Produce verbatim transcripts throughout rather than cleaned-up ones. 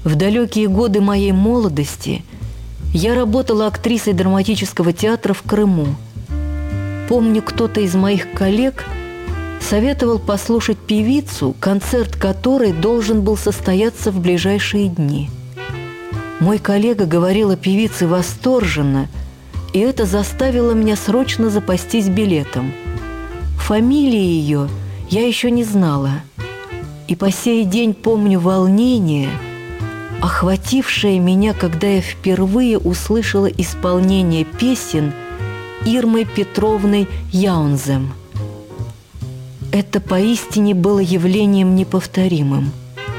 В далекие годы моей молодости я работала актрисой драматического театра в Крыму. Помню, кто-то из моих коллег советовал послушать певицу, концерт которой должен был состояться в ближайшие дни. Мой коллега говорил о певице восторженно, и это заставило меня срочно запастись билетом. Фамилии ее я еще не знала, и по сей день помню волнение, охватившее меня, когда я впервые услышала исполнение песен Ирмой Петровной Яунзем. Это поистине было явлением неповторимым.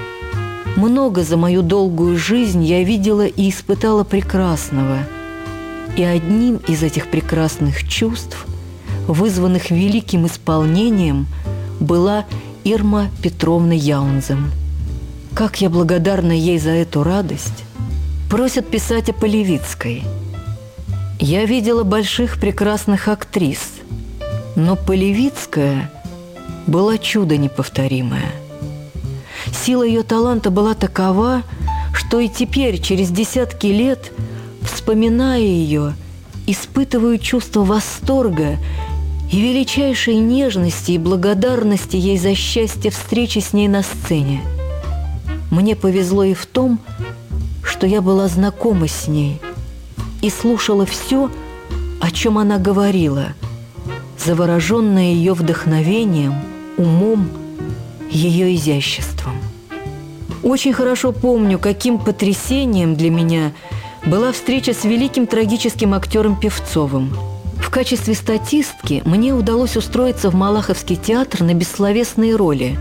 Много за мою долгую жизнь я видела и испытала прекрасного, и одним из этих прекрасных чувств, вызванных великим исполнением, была Ирма Петровна Яунзем. Как я благодарна ей за эту радость. Просят писать о Полевицкой. Я видела больших прекрасных актрис, но Полевицкая была чудо неповторимое. Сила ее таланта была такова, что и теперь, через десятки лет, вспоминая ее, испытываю чувство восторга и величайшей нежности и благодарности ей за счастье встречи с ней на сцене. Мне повезло и в том, что я была знакома с ней и слушала все, о чем она говорила, завороженная ее вдохновением, умом, ее изяществом. Очень хорошо помню, каким потрясением для меня была встреча с великим трагическим актером Певцовым. В качестве статистки мне удалось устроиться в Малаховский театр на бессловесные роли.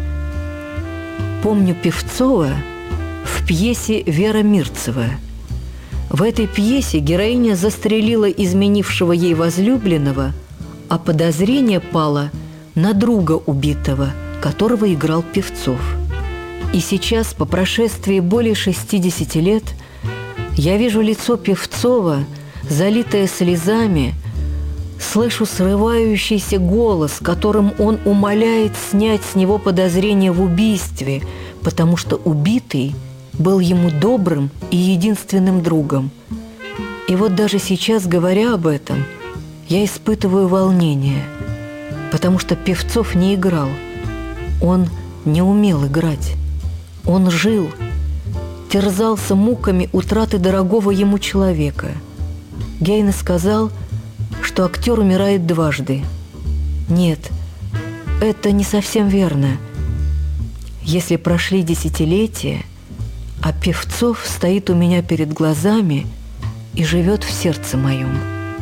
Помню Певцова в пьесе «Вера Мирцева». В этой пьесе героиня застрелила изменившего ей возлюбленного, а подозрение пало на друга убитого, которого играл Певцов. И сейчас, по прошествии более шестидесяти лет, я вижу лицо Певцова, залитое слезами, слышу срывающийся голос, которым он умоляет снять с него подозрение в убийстве, потому что убитый был ему добрым и единственным другом. И вот даже сейчас, говоря об этом, я испытываю волнение, потому что Певцов не играл, он не умел играть, он жил, терзался муками утраты дорогого ему человека. Гейне сказал, что актер умирает дважды. Нет, это не совсем верно. Если прошли десятилетия, а Певцов стоит у меня перед глазами и живет в сердце моем.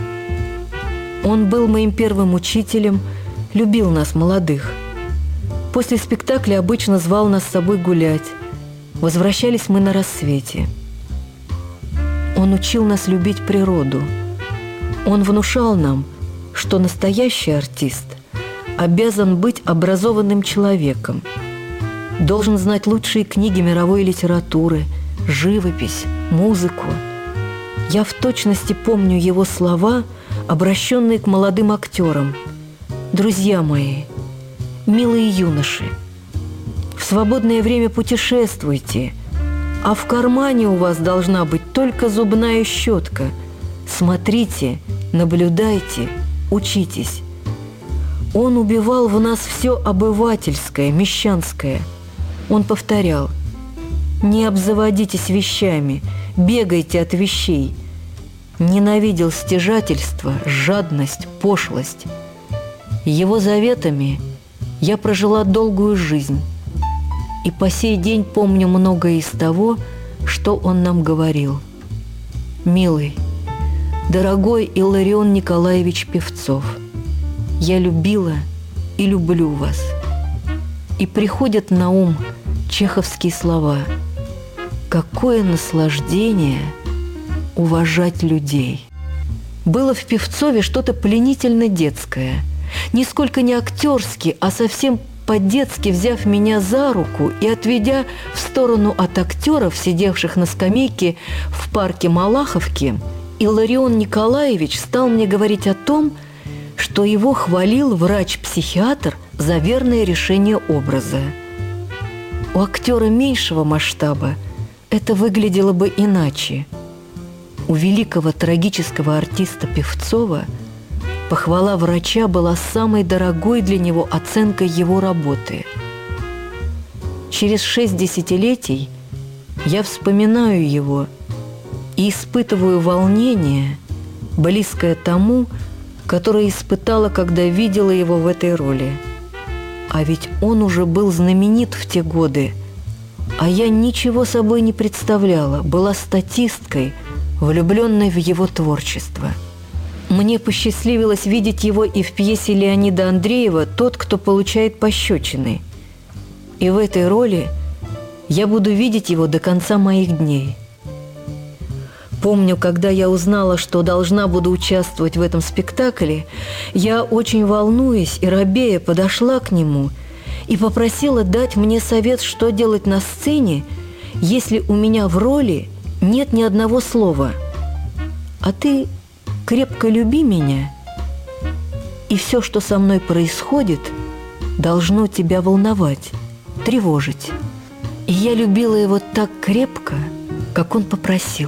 Он был моим первым учителем, любил нас, молодых. После спектакля обычно звал нас с собой гулять. Возвращались мы на рассвете. Он учил нас любить природу. Он внушал нам, что настоящий артист обязан быть образованным человеком, должен знать лучшие книги мировой литературы, живопись, музыку. Я в точности помню его слова, обращенные к молодым актерам. «Друзья мои, милые юноши, в свободное время путешествуйте, а в кармане у вас должна быть только зубная щетка. Смотрите, наблюдайте, учитесь». Он убивал в нас все обывательское, мещанское. Он повторял: «Не обзаводитесь вещами, бегайте от вещей». Ненавидел стяжательство, жадность, пошлость. Его заветами я прожила долгую жизнь, и по сей день помню многое из того, что он нам говорил. «Милый, дорогой Илларион Николаевич Певцов, я любила и люблю вас». И приходят на ум чеховские слова: «Какое наслаждение уважать людей». Было в Певцове что-то пленительно детское, нисколько не актерски, а совсем по-детски взяв меня за руку и отведя в сторону от актеров, сидевших на скамейке в парке Малаховки, Илларион Николаевич стал мне говорить о том, что его хвалил врач-психиатр за верное решение образа. У актера меньшего масштаба это выглядело бы иначе. У великого трагического артиста Певцова похвала врача была самой дорогой для него оценкой его работы. Через шесть десятилетий я вспоминаю его и испытываю волнение, близкое тому, которое испытала, когда видела его в этой роли. А ведь он уже был знаменит в те годы, а я ничего собой не представляла, была статисткой, влюбленной в его творчество. Мне посчастливилось видеть его и в пьесе Леонида Андреева «Тот, кто получает пощечины». И в этой роли я буду видеть его до конца моих дней. Помню, когда я узнала, что должна буду участвовать в этом спектакле, я, очень волнуясь и робея, подошла к нему и попросила дать мне совет, что делать на сцене, если у меня в роли нет ни одного слова. А ты крепко люби меня, и все, что со мной происходит, должно тебя волновать, тревожить. И я любила его так крепко, как он попросил.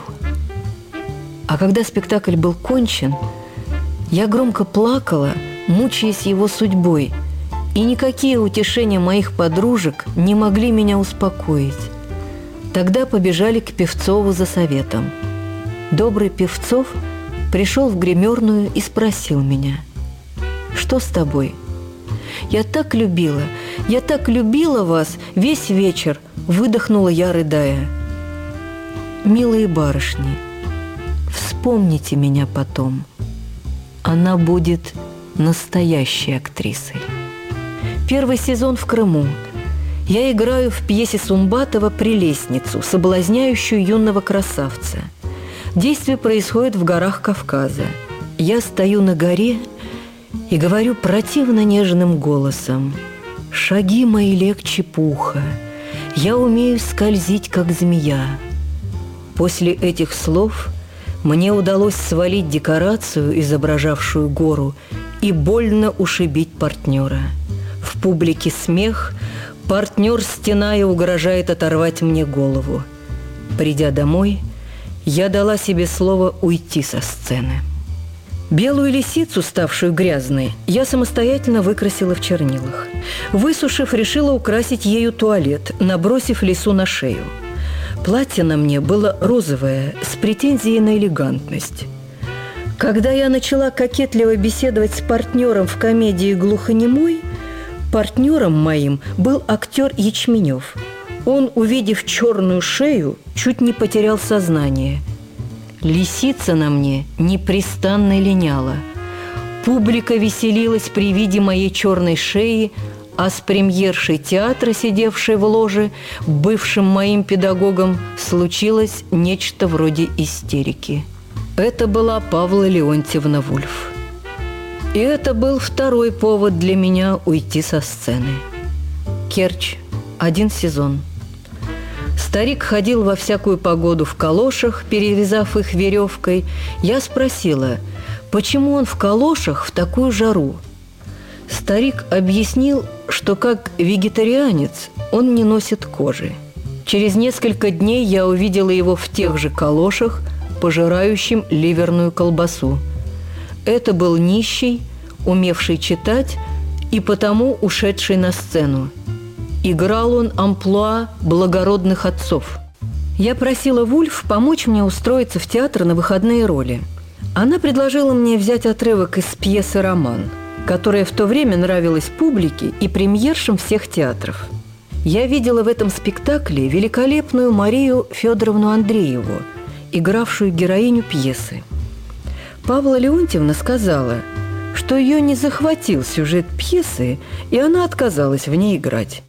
А когда спектакль был кончен, я громко плакала, мучаясь его судьбой, и никакие утешения моих подружек не могли меня успокоить. Тогда побежали к Певцову за советом. Добрый Певцов пришел в гримерную и спросил меня: «Что с тобой?» «Я так любила, я так любила вас весь вечер», – выдохнула я, рыдая. «Милые барышни, вспомните меня потом. Она будет настоящей актрисой». Первый сезон в Крыму. Я играю в пьесе Сумбатова «Прелестницу», соблазняющую юного красавца. Действие происходит в горах Кавказа. Я стою на горе и говорю противно нежным голосом: «Шаги мои легче пуха, я умею скользить, как змея». После этих слов мне удалось свалить декорацию, изображавшую гору, и больно ушибить партнера. В публике смех, партнер, стеная, угрожает оторвать мне голову. Придя домой, я дала себе слово уйти со сцены. Белую лисицу, ставшую грязной, я самостоятельно выкрасила в чернилах. Высушив, решила украсить ею туалет, набросив лису на шею. Платье на мне было розовое, с претензией на элегантность. Когда я начала кокетливо беседовать с партнером в комедии «Глухонемой», партнером моим был актер Ячменев. Он, увидев черную шею, чуть не потерял сознание. Лисица на мне непрестанно линяла. Публика веселилась при виде моей черной шеи, а с премьершей театра, сидевшей в ложе, бывшим моим педагогом, случилось нечто вроде истерики. Это была Павла Леонтьевна Вульф. И это был второй повод для меня уйти со сцены. Керчь. Один сезон. Старик ходил во всякую погоду в калошах, перевязав их веревкой. Я спросила, почему он в калошах в такую жару? Старик объяснил, что как вегетарианец он не носит кожи. Через несколько дней я увидела его в тех же калошах, пожирающим ливерную колбасу. Это был нищий, умевший читать и потому ушедший на сцену. Играл он амплуа благородных отцов. Я просила Вульф помочь мне устроиться в театр на выходные роли. Она предложила мне взять отрывок из пьесы «Роман», которая в то время нравилась публике и премьершам всех театров. Я видела в этом спектакле великолепную Марию Федоровну Андрееву, игравшую героиню пьесы. Павла Леонтьевна сказала, что ее не захватил сюжет пьесы, и она отказалась в ней играть.